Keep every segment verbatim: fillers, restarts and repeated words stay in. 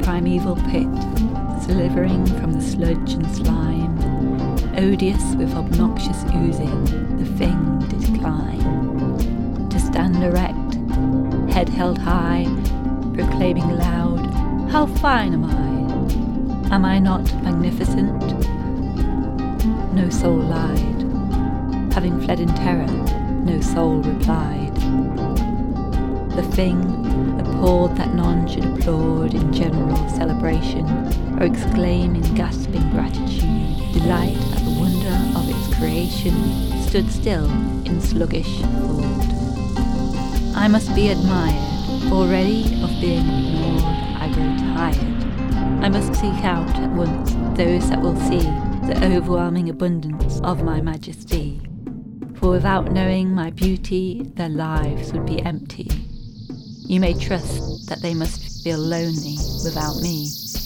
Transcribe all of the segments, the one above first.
primeval pit, slithering from the sludge and slime, odious with obnoxious oozing, the thing did climb. To stand erect, head held high, proclaiming loud, how fine am I? Am I not magnificent? No soul lied. Having fled in terror, no soul replied. The thing, appalled that none should applaud in general celebration, or exclaim in gasping gratitude, delight at the wonder of its creation, stood still in sluggish thought. I must be admired, already of being ignored I grow tired. I must seek out at once those that will see the overwhelming abundance of my majesty, for without knowing my beauty their lives would be empty. You may trust that they must feel lonely without me.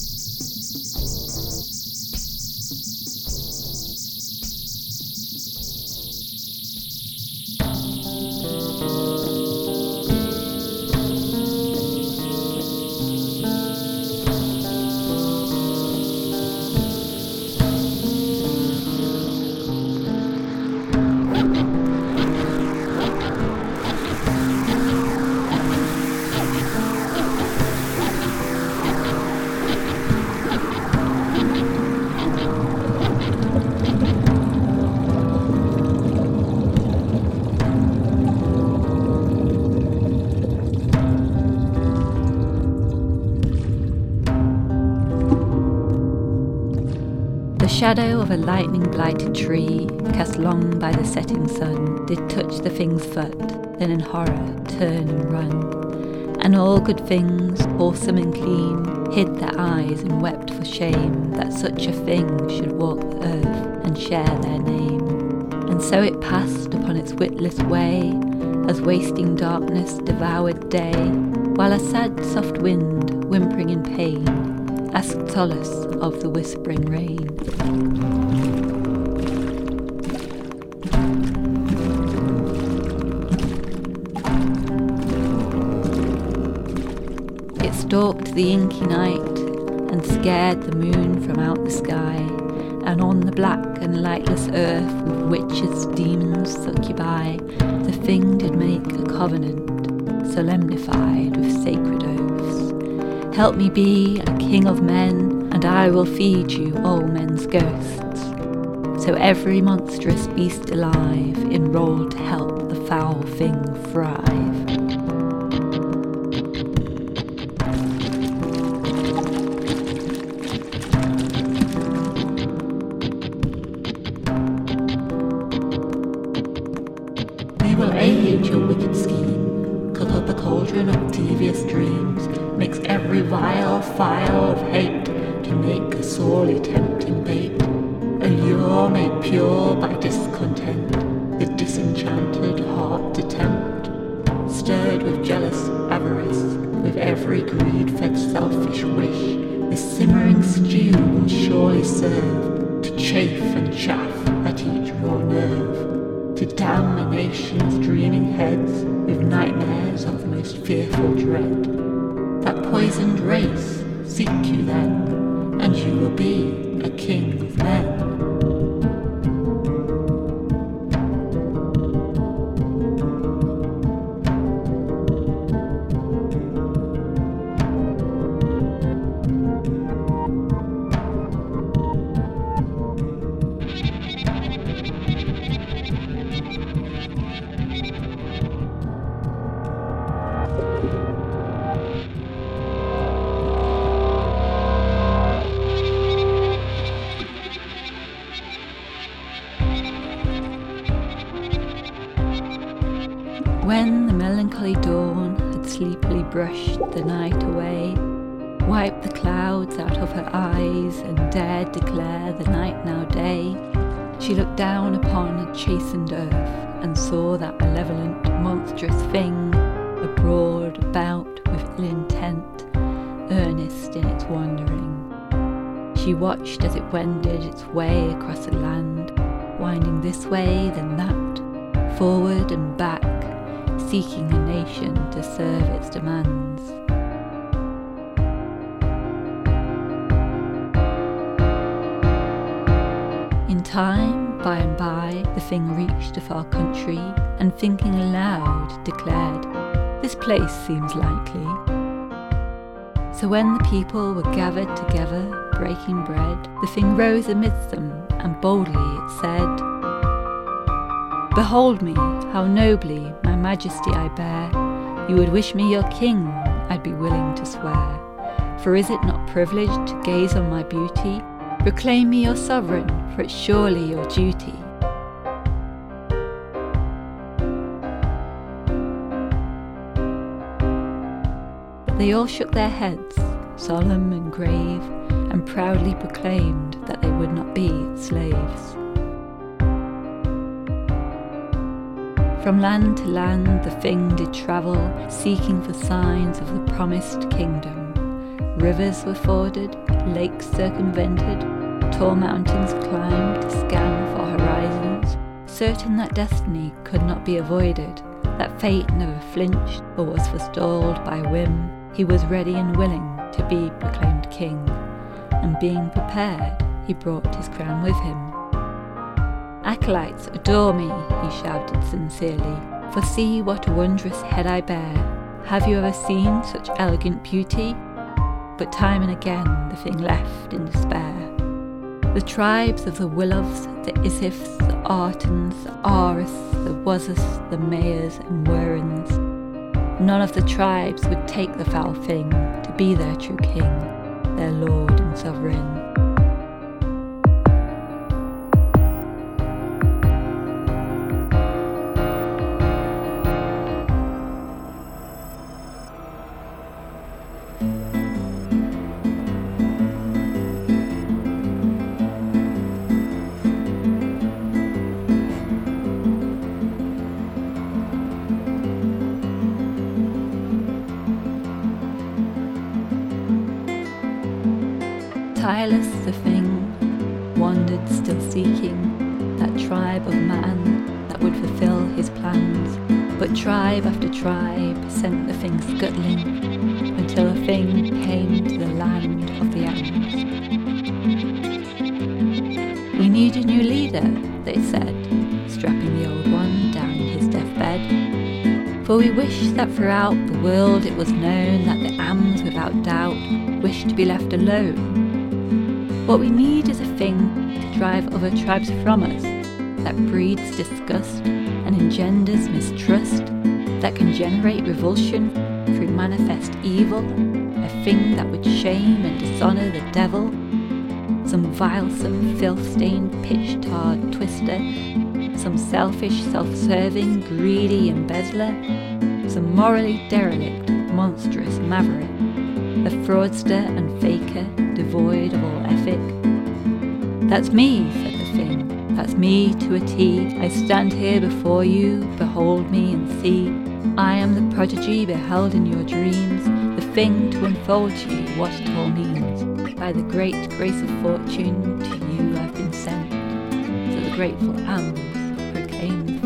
The shadow of a lightning-blighted tree, cast long by the setting sun, did touch the thing's foot, then in horror turn and run. And all good things, wholesome and clean, hid their eyes and wept for shame that such a thing should walk the earth and share their name. And so it passed upon its witless way, as wasting darkness devoured day, while a sad soft wind, whimpering in pain, asked solace of the whispering rain. It stalked the inky night and scared the moon from out the sky, and on the black and lightless earth with witches, demons, succubi, the thing did make a covenant, solemnified with sacred oaths. Help me be a king of men, and I will feed you all men's ghosts. So every monstrous beast alive enrolled to help the foul thing thrive. We will aid your wicked scheme, cook up a cauldron of devious dreams, mix every vile file of hate to make a sorely tempting bait, a lure made pure by discontent, the disenchanted heart to tempt, stirred with jealous avarice, with every greed-fed selfish wish, the simmering stew will surely serve to chafe and chaff at each raw nerve, to damn a nation's dreaming heads with nightmares of most fearful dread. That poisoned race, seek you then, and you will be a king of men. When the melancholy dawn had sleepily brushed the night away, wiped the clouds out of her eyes, and dared declare the night now day, she looked down upon a chastened earth, and saw that malevolent, monstrous thing, abroad about with ill intent, earnest in its wandering. She watched as it wended its way across the land, winding this way then that, forward and back, seeking a nation to serve its demands. time, by and by, the thing reached a far country, and thinking aloud, declared, "This place seems likely." So when the people were gathered together, breaking bread, the thing rose amidst them, and boldly it said, "Behold me, how nobly my majesty I bear. You would wish me your king, I'd be willing to swear. For is it not privileged to gaze on my beauty? Proclaim me your sovereign, for it's surely your duty." But they all shook their heads, solemn and grave, and proudly proclaimed that they would not be slaves. From land to land the thing did travel, seeking for signs of the promised kingdom. Rivers were forded, lakes circumvented, tall mountains climbed to scan for horizons, certain that destiny could not be avoided, that fate never flinched or was forestalled by whim. He was ready and willing to be proclaimed king, and being prepared, he brought his crown with him. "Acolytes, adore me," he shouted sincerely, "for see what a wondrous head I bear. Have you ever seen such elegant beauty?" But time and again the thing left in despair. The tribes of the Willows, the Isifs, the Artons, the Aris, the Wazas, the Mayas and Werins, none of the tribes would take the foul thing to be their true king, their lord and sovereign. Tireless the thing, wandered still seeking that tribe of man that would fulfill his plans. But tribe after tribe sent the thing scuttling, until the thing came to the land of the Ants. "We need a new leader," they said, strapping the old one down his deathbed. "For we wish that throughout the world it was known that the Ams without doubt wish to be left alone. What we need is a thing to drive other tribes from us, that breeds disgust and engenders mistrust, that can generate revulsion through manifest evil, a thing that would shame and dishonour the devil, some vilesome, filth-stained, pitch-tarred twister, some selfish, self-serving, greedy embezzler, some morally derelict, monstrous maverick, a fraudster and faker, devoid of all ethic." "That's me," said the thing, "that's me to a T. I stand here before you, behold me and see. I am the prodigy beheld in your dreams, the thing to unfold to you what it all means. By the great grace of fortune to you I've been sent." So the grateful Ams proclaimed